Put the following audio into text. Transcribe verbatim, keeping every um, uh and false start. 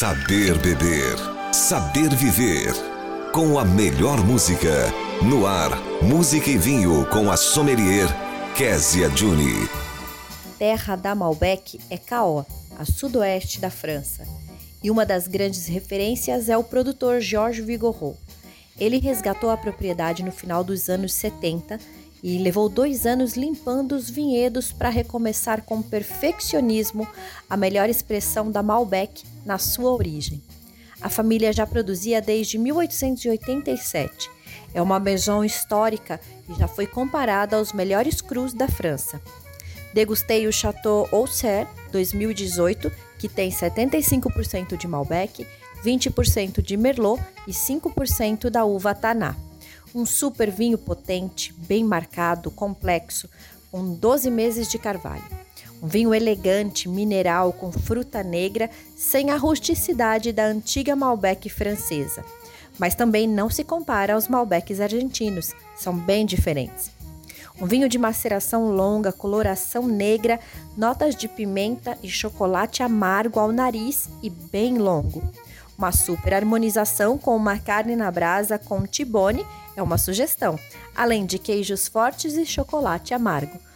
Saber beber, saber viver. Com a melhor música. No ar, música e vinho com a sommelier Kézia Juni. Terra da Malbec é Cahors, a sudoeste da França. E uma das grandes referências é o produtor Georges Vigoureux. Ele resgatou a propriedade no final dos anos setenta e levou dois anos limpando os vinhedos para recomeçar com perfeccionismo a melhor expressão da Malbec na sua origem. A família já produzia desde mil oitocentos e oitenta e sete. É uma maison histórica e já foi comparada aos melhores crus da França. Degustei o Chateau Auxerre dois mil e dezoito, que tem setenta e cinco por cento de Malbec, vinte por cento de Merlot e cinco por cento da uva Tannat. Um super vinho potente, bem marcado, complexo, com doze meses de carvalho. Um vinho elegante, mineral, com fruta negra, sem a rusticidade da antiga Malbec francesa. Mas também não se compara aos Malbecs argentinos, são bem diferentes. Um vinho de maceração longa, coloração negra, notas de pimenta e chocolate amargo ao nariz e bem longo. Uma super harmonização com uma carne na brasa com T-bone é uma sugestão, além de queijos fortes e chocolate amargo.